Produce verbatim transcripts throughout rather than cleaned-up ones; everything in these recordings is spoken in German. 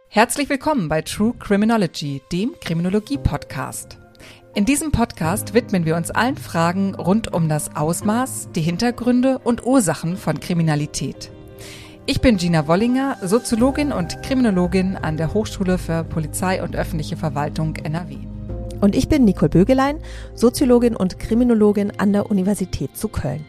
Herzlich willkommen bei True Criminology, dem Kriminologie-Podcast. In diesem Podcast widmen wir uns allen Fragen rund um das Ausmaß, die Hintergründe und Ursachen von Kriminalität. Ich bin Gina Wollinger, Soziologin und Kriminologin an der Hochschule für Polizei und öffentliche Verwaltung N R W. Und ich bin Nicole Bögelein, Soziologin und Kriminologin an der Universität zu Köln.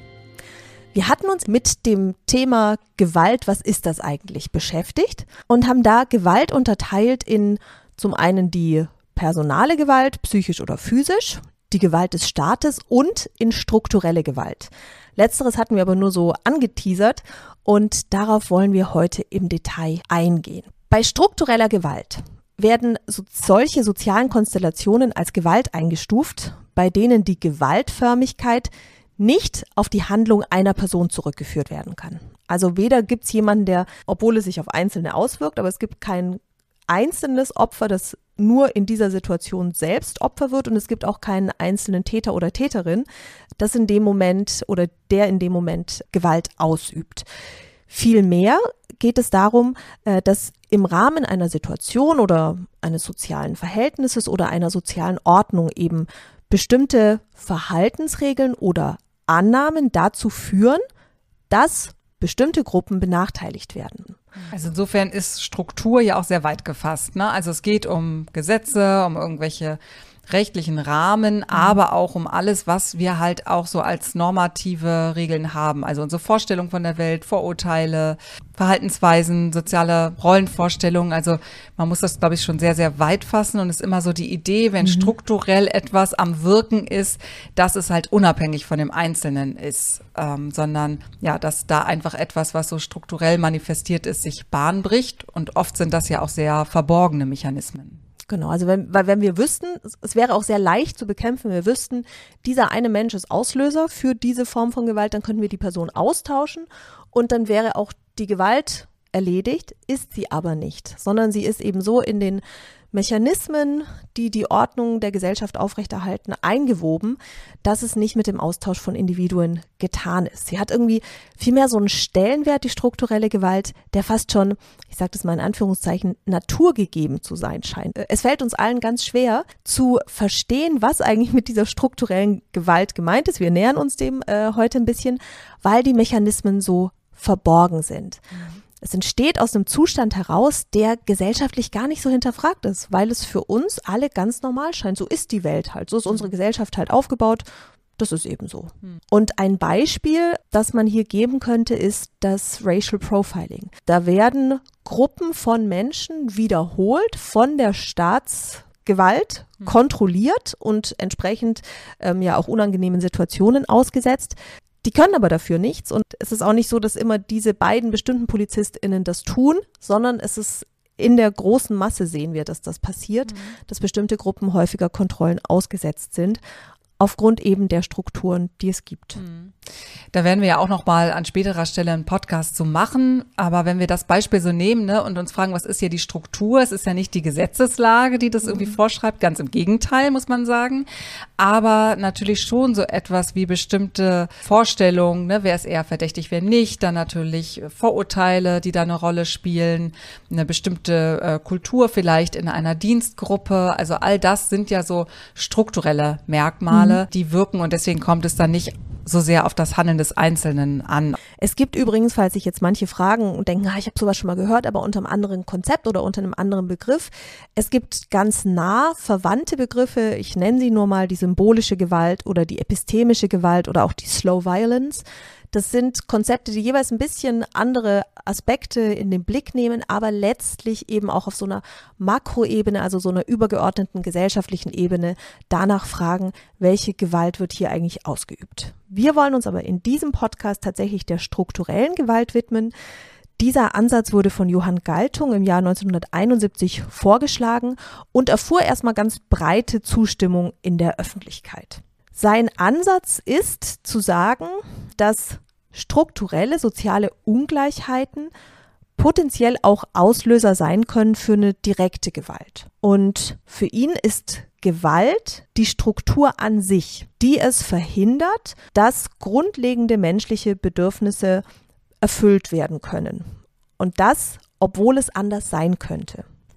Wir hatten uns mit dem Thema Gewalt, was ist das eigentlich, beschäftigt und haben da Gewalt unterteilt in zum einen die personale Gewalt, psychisch oder physisch, die Gewalt des Staates und in strukturelle Gewalt. Letzteres hatten wir aber nur so angeteasert und darauf wollen wir heute im Detail eingehen. Bei struktureller Gewalt werden so, solche sozialen Konstellationen als Gewalt eingestuft, bei denen die Gewaltförmigkeit nicht auf die Handlung einer Person zurückgeführt werden kann. Also weder gibt es jemanden, der, obwohl es sich auf Einzelne auswirkt, aber es gibt kein einzelnes Opfer, das nur in dieser Situation selbst Opfer wird und es gibt auch keinen einzelnen Täter oder Täterin, das in dem Moment oder der in dem Moment Gewalt ausübt. Vielmehr geht es darum, dass im Rahmen einer Situation oder eines sozialen Verhältnisses oder einer sozialen Ordnung eben bestimmte Verhaltensregeln oder Annahmen dazu führen, dass bestimmte Gruppen benachteiligt werden. Also insofern ist Struktur ja auch sehr weit gefasst, ne? Also es geht um Gesetze, um irgendwelche rechtlichen Rahmen, aber auch um alles, was wir halt auch so als normative Regeln haben. Also unsere Vorstellung von der Welt, Vorurteile, Verhaltensweisen, soziale Rollenvorstellungen. Also man muss das, glaube ich, schon sehr, sehr weit fassen und es ist immer so die Idee, wenn mhm. strukturell etwas am Wirken ist, dass es halt unabhängig von dem Einzelnen ist, ähm, sondern ja, dass da einfach etwas, was so strukturell manifestiert ist, sich Bahn bricht und oft sind das ja auch sehr verborgene Mechanismen. Genau, also wenn, weil wenn wir wüssten, es wäre auch sehr leicht zu bekämpfen, wir wüssten, dieser eine Mensch ist Auslöser für diese Form von Gewalt, dann könnten wir die Person austauschen und dann wäre auch die Gewalt erledigt, ist sie aber nicht, sondern sie ist eben so in den Mechanismen, die die Ordnung der Gesellschaft aufrechterhalten, eingewoben, dass es nicht mit dem Austausch von Individuen getan ist. Sie hat irgendwie vielmehr so einen Stellenwert, die strukturelle Gewalt, der fast schon, ich sage das mal in Anführungszeichen, naturgegeben zu sein scheint. Es fällt uns allen ganz schwer zu verstehen, was eigentlich mit dieser strukturellen Gewalt gemeint ist. Wir nähern uns dem äh, heute ein bisschen, weil die Mechanismen so verborgen sind. Mhm. Es entsteht aus einem Zustand heraus, der gesellschaftlich gar nicht so hinterfragt ist, weil es für uns alle ganz normal scheint. So ist die Welt halt, so ist unsere Gesellschaft halt aufgebaut, das ist eben so. Und ein Beispiel, das man hier geben könnte, ist das Racial Profiling. Da werden Gruppen von Menschen wiederholt von der Staatsgewalt kontrolliert und entsprechend ähm, ja auch unangenehmen Situationen ausgesetzt. Die können aber dafür nichts und es ist auch nicht so, dass immer diese beiden bestimmten PolizistInnen das tun, sondern es ist in der großen Masse sehen wir, dass das passiert, mhm. dass bestimmte Gruppen häufiger Kontrollen ausgesetzt sind, aufgrund eben der Strukturen, die es gibt. Mhm. Da werden wir ja auch noch mal an späterer Stelle einen Podcast zu machen, aber wenn wir das Beispiel so nehmen, ne, und uns fragen, was ist hier die Struktur? Es ist ja nicht die Gesetzeslage, die das irgendwie mhm. vorschreibt, ganz im Gegenteil, muss man sagen, aber natürlich schon so etwas wie bestimmte Vorstellungen, ne, wer ist eher verdächtig, wer nicht, dann natürlich Vorurteile, die da eine Rolle spielen, eine bestimmte äh, Kultur vielleicht in einer Dienstgruppe, also all das sind ja so strukturelle Merkmale, mhm. die wirken und deswegen kommt es dann nicht so sehr auf das Handeln des Einzelnen an. Es gibt übrigens, falls sich jetzt manche fragen und denken, ah, ich habe sowas schon mal gehört, aber unter einem anderen Konzept oder unter einem anderen Begriff. Es gibt ganz nah verwandte Begriffe, ich nenne sie nur mal die symbolische Gewalt oder die epistemische Gewalt oder auch die Slow Violence. Das sind Konzepte, die jeweils ein bisschen andere Aspekte in den Blick nehmen, aber letztlich eben auch auf so einer Makroebene, also so einer übergeordneten gesellschaftlichen Ebene, danach fragen, welche Gewalt wird hier eigentlich ausgeübt. Wir wollen uns aber in diesem Podcast tatsächlich der strukturellen Gewalt widmen. Dieser Ansatz wurde von Johann Galtung im Jahr neunzehnhunderteinundsiebzig vorgeschlagen und erfuhr erstmal ganz breite Zustimmung in der Öffentlichkeit. Sein Ansatz ist zu sagen, dass strukturelle soziale Ungleichheiten potenziell auch Auslöser sein können für eine direkte Gewalt. Und für ihn ist Gewalt die Struktur an sich, die es verhindert, dass grundlegende menschliche Bedürfnisse erfüllt werden können. Und das, obwohl es anders sein könnte.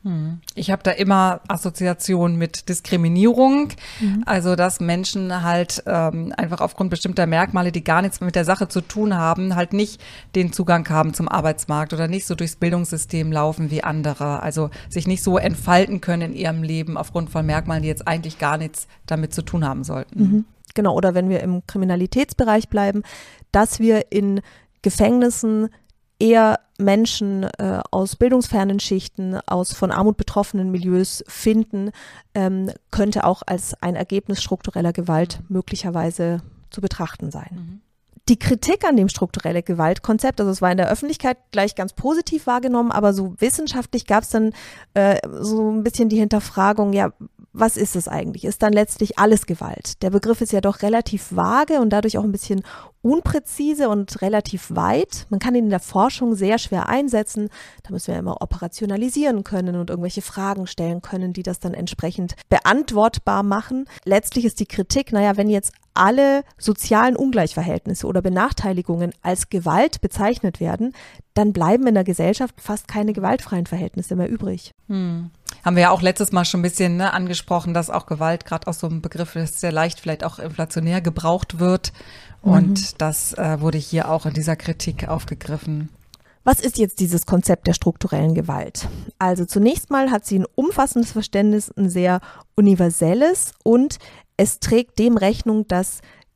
Ich habe da immer Assoziationen mit Diskriminierung, mhm. also dass Menschen halt ähm, einfach aufgrund bestimmter Merkmale, die gar nichts mit der Sache zu tun haben, halt nicht den Zugang haben zum Arbeitsmarkt oder nicht so durchs Bildungssystem laufen wie andere, also sich nicht so entfalten können in ihrem Leben aufgrund von Merkmalen, die jetzt eigentlich gar nichts damit zu tun haben sollten. Mhm. Genau, oder wenn wir im Kriminalitätsbereich bleiben, dass wir in Gefängnissen eher Menschen äh, aus bildungsfernen Schichten, aus von Armut betroffenen Milieus finden, ähm, könnte auch als ein Ergebnis struktureller Gewalt möglicherweise zu betrachten sein. Mhm. Die Kritik an dem strukturelle Gewaltkonzept, also es war in der Öffentlichkeit gleich ganz positiv wahrgenommen, aber so wissenschaftlich gab es dann äh, so ein bisschen die Hinterfragung, ja, was ist es eigentlich? Ist dann letztlich alles Gewalt? Der Begriff ist ja doch relativ vage und dadurch auch ein bisschen unpräzise und relativ weit. Man kann ihn in der Forschung sehr schwer einsetzen. Da müssen wir immer operationalisieren können und irgendwelche Fragen stellen können, die das dann entsprechend beantwortbar machen. Letztlich ist die Kritik, naja, wenn jetzt alle sozialen Ungleichverhältnisse oder Benachteiligungen als Gewalt bezeichnet werden, dann bleiben in der Gesellschaft fast keine gewaltfreien Verhältnisse mehr übrig. Hm. Haben wir ja auch letztes Mal schon ein bisschen ne, angesprochen, dass auch Gewalt gerade aus so einem Begriff ist, sehr leicht vielleicht auch inflationär gebraucht wird. Und mhm. das äh, wurde hier auch in dieser Kritik aufgegriffen. Was ist jetzt dieses Konzept der strukturellen Gewalt? Also zunächst mal hat sie ein umfassendes Verständnis, ein sehr universelles, und es trägt dem Rechnung, dass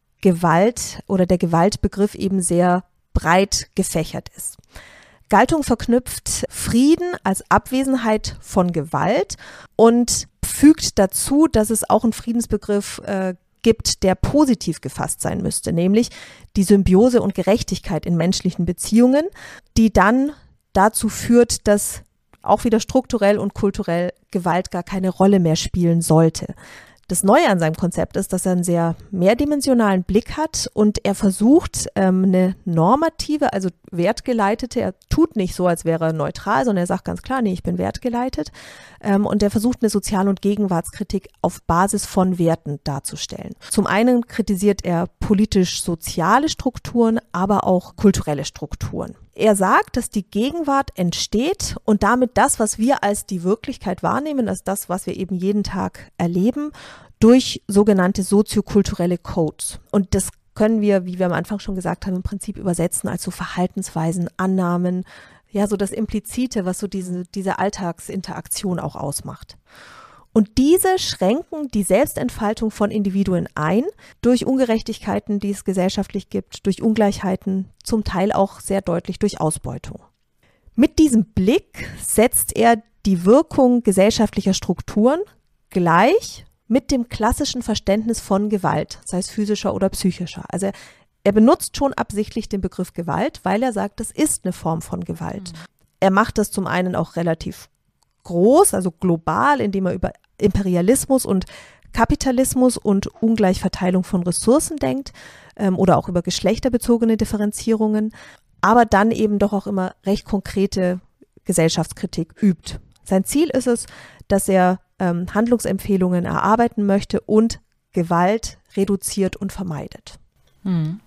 Gewalt oder der Gewaltbegriff eben sehr breit gefächert ist. Galtung verknüpft Frieden als Abwesenheit von Gewalt und fügt dazu, dass es auch einen Friedensbegriff äh, gibt, der positiv gefasst sein müsste, nämlich die Symbiose und Gerechtigkeit in menschlichen Beziehungen, die dann dazu führt, dass auch wieder strukturell und kulturell Gewalt gar keine Rolle mehr spielen sollte. Das Neue an seinem Konzept ist, dass er einen sehr mehrdimensionalen Blick hat und er versucht, ähm, eine normative, also wertgeleitete, er tut nicht so, als wäre er neutral, sondern er sagt ganz klar, nee, ich bin wertgeleitet, ähm, und er versucht, eine Sozial- und Gegenwartskritik auf Basis von Werten darzustellen. Zum einen kritisiert er politisch-soziale Strukturen, aber auch kulturelle Strukturen. Er sagt, dass die Gegenwart entsteht und damit das, was wir als die Wirklichkeit wahrnehmen, als das, was wir eben jeden Tag erleben, durch sogenannte soziokulturelle Codes. Und das können wir, wie wir am Anfang schon gesagt haben, im Prinzip übersetzen als so Verhaltensweisen, Annahmen, ja, so das Implizite, was so diese, diese Alltagsinteraktion auch ausmacht. Und diese schränken die Selbstentfaltung von Individuen ein, durch Ungerechtigkeiten, die es gesellschaftlich gibt, durch Ungleichheiten, zum Teil auch sehr deutlich durch Ausbeutung. Mit diesem Blick setzt er die Wirkung gesellschaftlicher Strukturen gleich mit dem klassischen Verständnis von Gewalt, sei es physischer oder psychischer. Also er benutzt schon absichtlich den Begriff Gewalt, weil er sagt, das ist eine Form von Gewalt. Mhm. Er macht das zum einen auch relativ groß, also global, indem er über Imperialismus und Kapitalismus und Ungleichverteilung von Ressourcen denkt, ähm, oder auch über geschlechterbezogene Differenzierungen, aber dann eben doch auch immer recht konkrete Gesellschaftskritik übt. Sein Ziel ist es, dass er ähm, Handlungsempfehlungen erarbeiten möchte und Gewalt reduziert und vermeidet. Hm.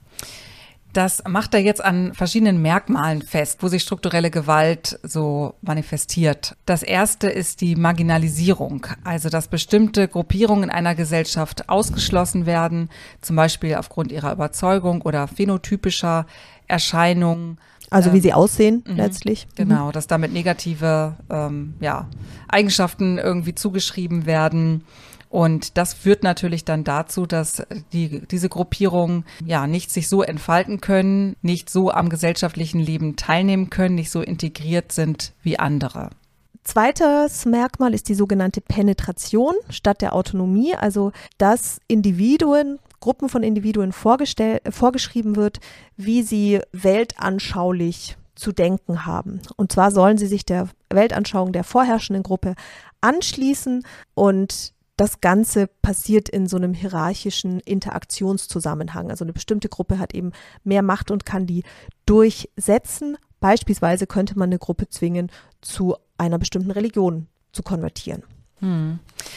Das macht er jetzt an verschiedenen Merkmalen fest, wo sich strukturelle Gewalt so manifestiert. Das erste ist die Marginalisierung, also dass bestimmte Gruppierungen in einer Gesellschaft ausgeschlossen werden, zum Beispiel aufgrund ihrer Überzeugung oder phänotypischer Erscheinungen. Also wie sie aussehen ähm, letztlich. Genau, dass damit negative ähm, ja, Eigenschaften irgendwie zugeschrieben werden. Und das führt natürlich dann dazu, dass die, diese Gruppierungen ja nicht sich so entfalten können, nicht so am gesellschaftlichen Leben teilnehmen können, nicht so integriert sind wie andere. Zweites Merkmal ist die sogenannte Penetration statt der Autonomie, also dass Individuen, Gruppen von Individuen vorgestell, vorgeschrieben wird, wie sie weltanschaulich zu denken haben. Und zwar sollen sie sich der Weltanschauung der vorherrschenden Gruppe anschließen, und das Ganze passiert in so einem hierarchischen Interaktionszusammenhang. Also eine bestimmte Gruppe hat eben mehr Macht und kann die durchsetzen. Beispielsweise könnte man eine Gruppe zwingen, zu einer bestimmten Religion zu konvertieren. Hm.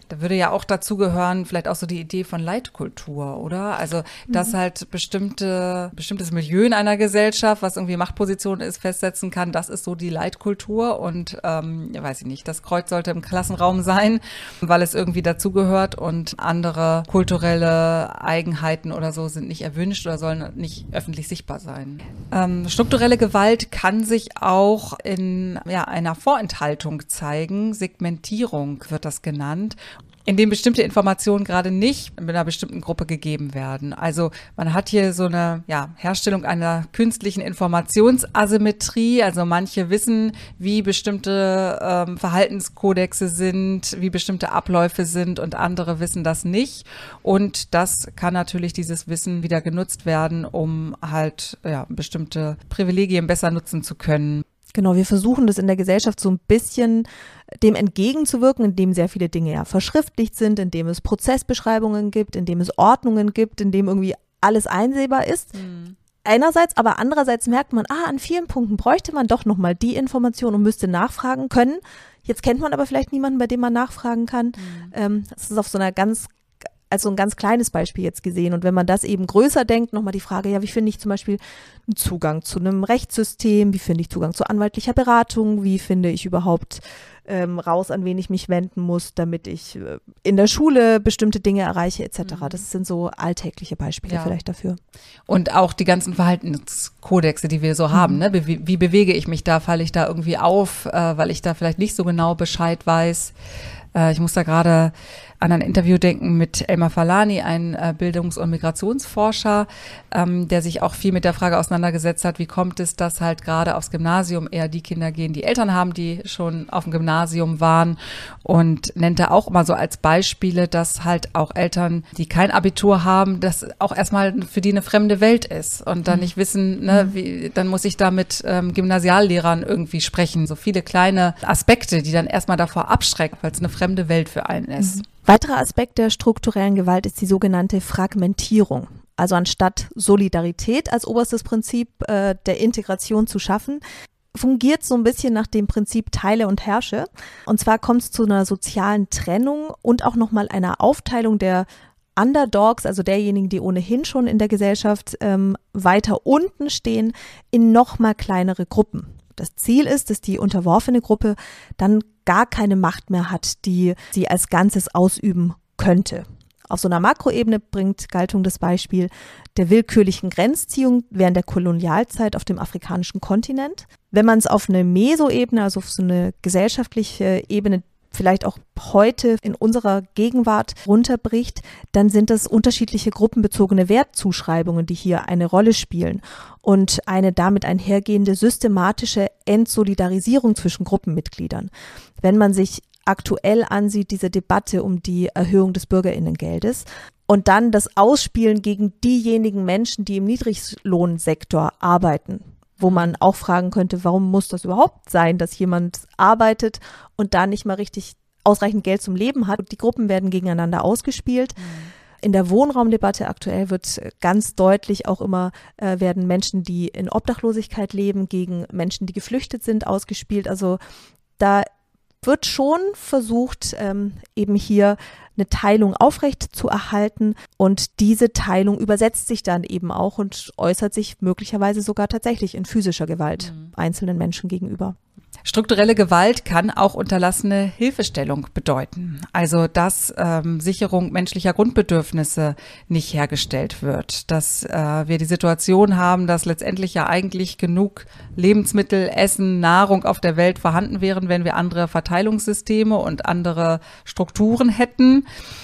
Da würde ja auch dazu gehören, vielleicht auch so die Idee von Leitkultur, oder? Also, dass mhm. halt bestimmte, bestimmtes Milieu in einer Gesellschaft, was irgendwie Machtposition ist, festsetzen kann, das ist so die Leitkultur und, ähm, ja, weiß ich nicht, das Kreuz sollte im Klassenraum sein, weil es irgendwie dazugehört und andere kulturelle Eigenheiten oder so sind nicht erwünscht oder sollen nicht öffentlich sichtbar sein. Ähm, strukturelle Gewalt kann sich auch in, ja, einer Vorenthaltung zeigen, Segmentierung wird das genannt, indem bestimmte Informationen gerade nicht mit einer bestimmten Gruppe gegeben werden. Also man hat hier so eine ja, Herstellung einer künstlichen Informationsasymmetrie. Also manche wissen, wie bestimmte ähm, Verhaltenskodexe sind, wie bestimmte Abläufe sind und andere wissen das nicht. Und das kann natürlich dieses Wissen wieder genutzt werden, um halt ja, bestimmte Privilegien besser nutzen zu können. Genau, wir versuchen das in der Gesellschaft so ein bisschen dem entgegenzuwirken, indem sehr viele Dinge ja verschriftlicht sind, indem es Prozessbeschreibungen gibt, indem es Ordnungen gibt, indem irgendwie alles einsehbar ist. Mhm. Einerseits, aber andererseits merkt man, ah, an vielen Punkten bräuchte man doch nochmal die Information und müsste nachfragen können. Jetzt kennt man aber vielleicht niemanden, bei dem man nachfragen kann. Mhm. Ähm, das ist auf so einer ganz als so ein ganz kleines Beispiel jetzt gesehen. Und wenn man das eben größer denkt, nochmal die Frage, ja, wie finde ich zum Beispiel einen Zugang zu einem Rechtssystem? Wie finde ich Zugang zu anwaltlicher Beratung? Wie finde ich überhaupt ähm, raus, an wen ich mich wenden muss, damit ich äh, in der Schule bestimmte Dinge erreiche et cetera. Mhm. Das sind so alltägliche Beispiele ja. vielleicht dafür. Und auch die ganzen Verhaltenskodexe, die wir so haben. Mhm. Ne? Wie, wie bewege ich mich da? Falle ich da irgendwie auf, äh, weil ich da vielleicht nicht so genau Bescheid weiß? Äh, ich muss da gerade an ein Interview denken mit Elmar Falani, ein äh, Bildungs- und Migrationsforscher, ähm, der sich auch viel mit der Frage auseinandergesetzt hat, wie kommt es, dass halt gerade aufs Gymnasium eher die Kinder gehen, die Eltern haben, die schon auf dem Gymnasium waren, und nennt er auch immer so als Beispiele, dass halt auch Eltern, die kein Abitur haben, das auch erstmal für die eine fremde Welt ist und dann mhm. nicht wissen, ne, wie, dann muss ich da mit ähm, Gymnasiallehrern irgendwie sprechen. So viele kleine Aspekte, die dann erstmal davor abschrecken, weil es eine fremde Welt für einen ist. Mhm. Weiterer Aspekt der strukturellen Gewalt ist die sogenannte Fragmentierung. Also anstatt Solidarität als oberstes Prinzip äh, der Integration zu schaffen, fungiert so ein bisschen nach dem Prinzip Teile und Herrsche. Und zwar kommt es zu einer sozialen Trennung und auch nochmal einer Aufteilung der Underdogs, also derjenigen, die ohnehin schon in der Gesellschaft ähm, weiter unten stehen, in nochmal kleinere Gruppen. Das Ziel ist, dass die unterworfene Gruppe dann gar keine Macht mehr hat, die sie als Ganzes ausüben könnte. Auf so einer Makroebene bringt Galtung das Beispiel der willkürlichen Grenzziehung während der Kolonialzeit auf dem afrikanischen Kontinent. Wenn man es auf eine Mesoebene, also auf so eine gesellschaftliche Ebene, vielleicht auch heute in unserer Gegenwart runterbricht, dann sind das unterschiedliche gruppenbezogene Wertzuschreibungen, die hier eine Rolle spielen und eine damit einhergehende systematische Entsolidarisierung zwischen Gruppenmitgliedern. Wenn man sich aktuell ansieht, diese Debatte um die Erhöhung des Bürgerinnengeldes und dann das Ausspielen gegen diejenigen Menschen, die im Niedriglohnsektor arbeiten, wo man auch fragen könnte, warum muss das überhaupt sein, dass jemand arbeitet und da nicht mal richtig ausreichend Geld zum Leben hat. Die Gruppen werden gegeneinander ausgespielt. Mhm. In der Wohnraumdebatte aktuell wird ganz deutlich auch immer, äh, werden Menschen, die in Obdachlosigkeit leben, gegen Menschen, die geflüchtet sind, ausgespielt. Also da wird schon versucht, ähm, eben hier eine Teilung aufrecht zu erhalten, und diese Teilung übersetzt sich dann eben auch und äußert sich möglicherweise sogar tatsächlich in physischer Gewalt mhm. einzelnen Menschen gegenüber. Strukturelle Gewalt kann auch unterlassene Hilfestellung bedeuten, also dass ähm, Sicherung menschlicher Grundbedürfnisse nicht hergestellt wird, dass äh, wir die Situation haben, dass letztendlich ja eigentlich genug Lebensmittel, Essen, Nahrung auf der Welt vorhanden wären, wenn wir andere Verteilungssysteme und andere Strukturen hätten.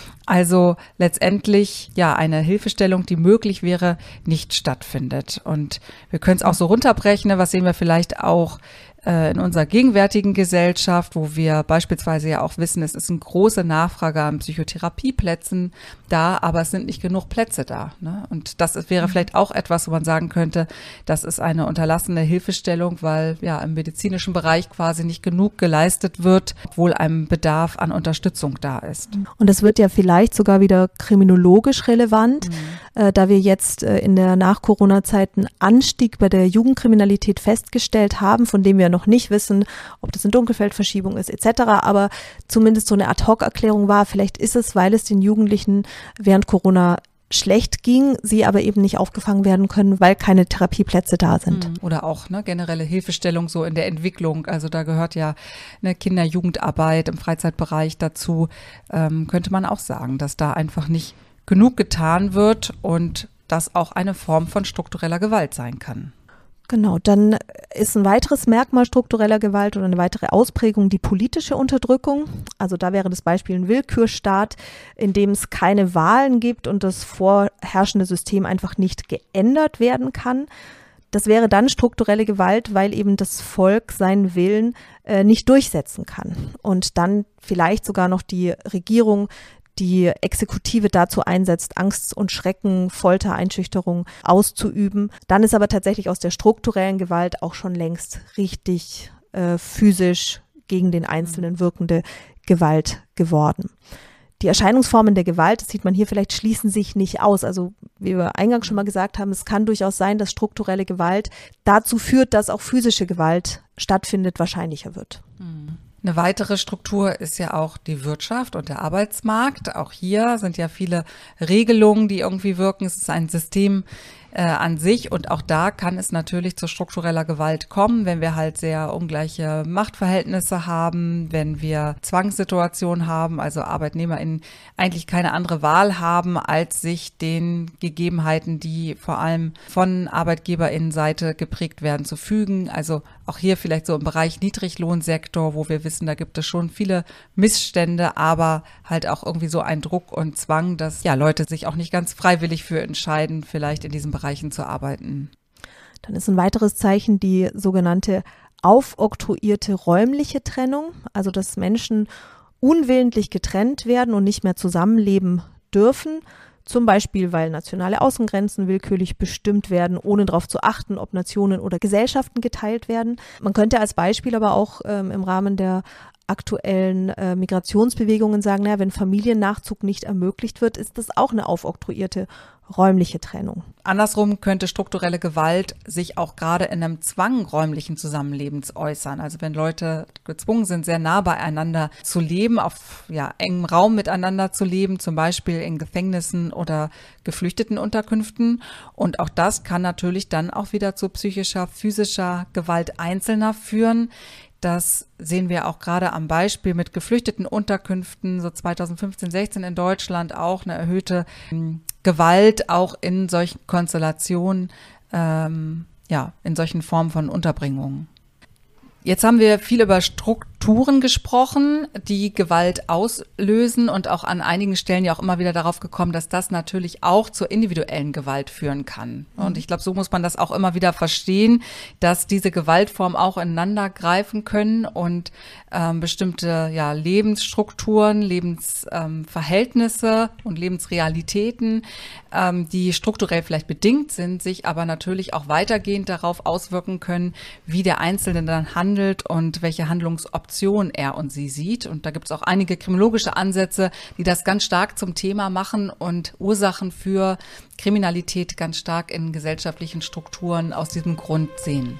Also letztendlich ja eine Hilfestellung, die möglich wäre, nicht stattfindet. Und wir können es auch so runterbrechen, was sehen wir vielleicht auch in unserer gegenwärtigen Gesellschaft, wo wir beispielsweise ja auch wissen, es ist eine große Nachfrage an Psychotherapieplätzen da, aber es sind nicht genug Plätze da. Ne? Und das ist, wäre vielleicht auch etwas, wo man sagen könnte, das ist eine unterlassene Hilfestellung, weil ja im medizinischen Bereich quasi nicht genug geleistet wird, obwohl ein Bedarf an Unterstützung da ist. Und das wird ja vielleicht sogar wieder kriminologisch relevant. Mhm. äh, da wir jetzt äh, in der Nach-Corona-Zeit einen Anstieg bei der Jugendkriminalität festgestellt haben, von dem wir noch nicht wissen, ob das eine Dunkelfeldverschiebung ist et cetera, aber zumindest so eine Ad-Hoc-Erklärung war, vielleicht ist es, weil es den Jugendlichen während Corona schlecht ging, sie aber eben nicht aufgefangen werden können, weil keine Therapieplätze da sind. Oder auch ne, generelle Hilfestellung so in der Entwicklung. Also da gehört ja eine Kinder-Jugendarbeit im Freizeitbereich dazu. Ähm, könnte man auch sagen, dass da einfach nicht genug getan wird und das auch eine Form von struktureller Gewalt sein kann. Genau, dann ist ein weiteres Merkmal struktureller Gewalt oder eine weitere Ausprägung die politische Unterdrückung. Also da wäre das Beispiel ein Willkürstaat, in dem es keine Wahlen gibt und das vorherrschende System einfach nicht geändert werden kann. Das wäre dann strukturelle Gewalt, weil eben das Volk seinen Willen äh, nicht durchsetzen kann und dann vielleicht sogar noch die Regierung die Exekutive dazu einsetzt, Angst und Schrecken, Folter, Einschüchterung auszuüben. Dann ist aber tatsächlich aus der strukturellen Gewalt auch schon längst richtig äh, physisch gegen den Einzelnen wirkende Gewalt geworden. Die Erscheinungsformen der Gewalt, das sieht man hier vielleicht, schließen sich nicht aus. Also wie wir eingangs schon mal gesagt haben, es kann durchaus sein, dass strukturelle Gewalt dazu führt, dass auch physische Gewalt stattfindet, wahrscheinlicher wird. Mhm. Eine weitere Struktur ist ja auch die Wirtschaft und der Arbeitsmarkt. Auch hier sind ja viele Regelungen, die irgendwie wirken. Es ist ein System äh, an sich und auch da kann es natürlich zu struktureller Gewalt kommen, wenn wir halt sehr ungleiche Machtverhältnisse haben, wenn wir Zwangssituationen haben, also ArbeitnehmerInnen eigentlich keine andere Wahl haben, als sich den Gegebenheiten, die vor allem von ArbeitgeberInnenseite geprägt werden, zu fügen. Also auch hier vielleicht so im Bereich Niedriglohnsektor, wo wir wissen, da gibt es schon viele Missstände, aber halt auch irgendwie so ein Druck und Zwang, dass ja Leute sich auch nicht ganz freiwillig für entscheiden, vielleicht in diesen Bereichen zu arbeiten. Dann ist ein weiteres Zeichen die sogenannte aufoktroyierte räumliche Trennung, also dass Menschen unwillentlich getrennt werden und nicht mehr zusammenleben dürfen. Zum Beispiel, weil nationale Außengrenzen willkürlich bestimmt werden, ohne darauf zu achten, ob Nationen oder Gesellschaften geteilt werden. Man könnte als Beispiel aber auch ähm, im Rahmen der aktuellen äh, Migrationsbewegungen sagen, naja, wenn Familiennachzug nicht ermöglicht wird, ist das auch eine aufoktroyierte räumliche Trennung. Andersrum könnte strukturelle Gewalt sich auch gerade in einem Zwang räumlichen Zusammenlebens äußern. Also wenn Leute gezwungen sind, sehr nah beieinander zu leben, auf ja, engem Raum miteinander zu leben, zum Beispiel in Gefängnissen oder Geflüchtetenunterkünften. Und auch das kann natürlich dann auch wieder zu psychischer, physischer Gewalt Einzelner führen. Das sehen wir auch gerade am Beispiel mit Geflüchtetenunterkünften, so zweitausendfünfzehn, sechzehn in Deutschland auch eine erhöhte ähm, Gewalt, auch in solchen Konstellationen, ähm, ja, in solchen Formen von Unterbringungen. Jetzt haben wir viel über Strukturen gesprochen, die Gewalt auslösen und auch an einigen Stellen ja auch immer wieder darauf gekommen, dass das natürlich auch zur individuellen Gewalt führen kann. Und ich glaube, so muss man das auch immer wieder verstehen, dass diese Gewaltformen auch ineinander greifen können und ähm, bestimmte ja, Lebensstrukturen, Lebensverhältnisse ähm, und Lebensrealitäten, ähm, die strukturell vielleicht bedingt sind, sich aber natürlich auch weitergehend darauf auswirken können, wie der Einzelne dann handelt und welche Handlungsoptionen er und sie sieht. Und da gibt es auch einige kriminologische Ansätze, die das ganz stark zum Thema machen und Ursachen für Kriminalität ganz stark in gesellschaftlichen Strukturen aus diesem Grund sehen.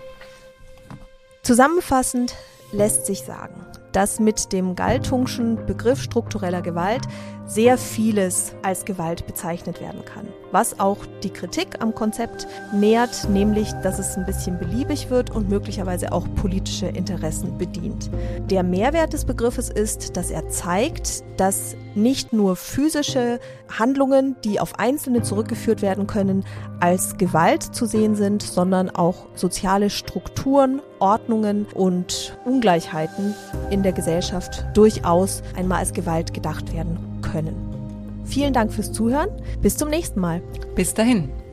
Zusammenfassend lässt sich sagen, dass mit dem Galtungschen Begriff struktureller Gewalt sehr vieles als Gewalt bezeichnet werden kann. Was auch die Kritik am Konzept nährt, nämlich, dass es ein bisschen beliebig wird und möglicherweise auch politische Interessen bedient. Der Mehrwert des Begriffes ist, dass er zeigt, dass nicht nur physische Handlungen, die auf Einzelne zurückgeführt werden können, als Gewalt zu sehen sind, sondern auch soziale Strukturen, Ordnungen und Ungleichheiten in der Gesellschaft durchaus einmal als Gewalt gedacht werden können. Vielen Dank fürs Zuhören. Bis zum nächsten Mal. Bis dahin.